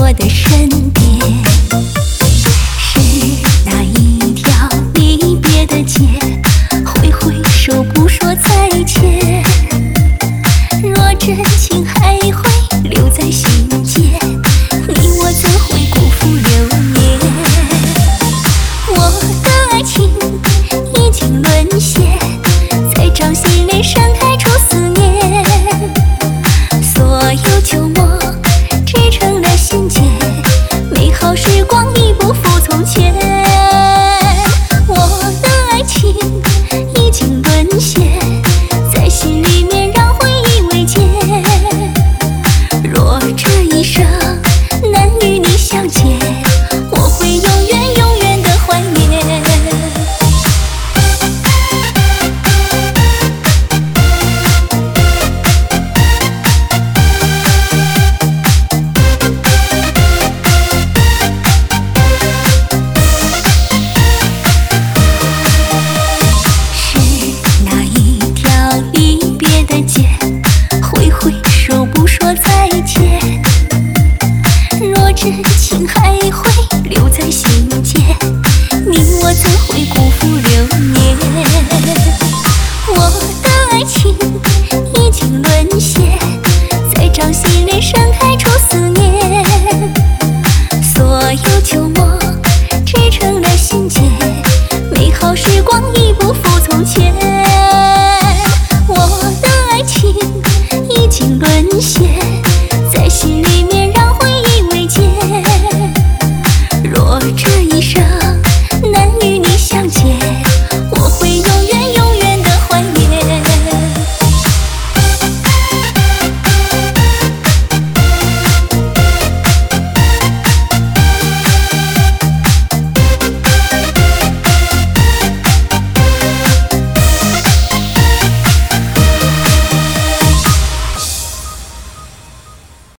我的身边。是哪一条离别的街，挥挥手不说再见。若真情还会留在心间，你我怎会辜负流年？我的爱情已经沦陷，在掌心里盛开出思念。所有旧梦织成了心结，美好时光已不复从前。我的爱情已经沦陷，在心里面让回忆为戒。若这一生难与你相见，我会永远永远的怀念。挥挥手不说再见，若真情还会